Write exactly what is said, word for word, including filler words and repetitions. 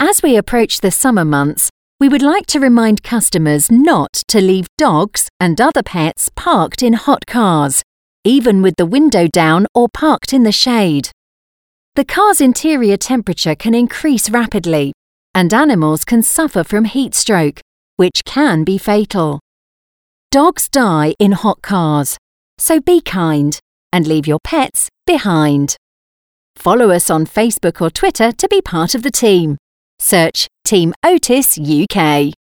As we approach the summer months, we would like to remind customers not to leave dogs and other pets parked in hot cars, even with the window down or parked in the shade. The car's interior temperature can increase rapidly, and animals can suffer from heat stroke, which can be fatal. Dogs die in hot cars, so be kind and leave your pets behind. Follow us on Facebook or Twitter to be part of the team. Search Team Otis U K.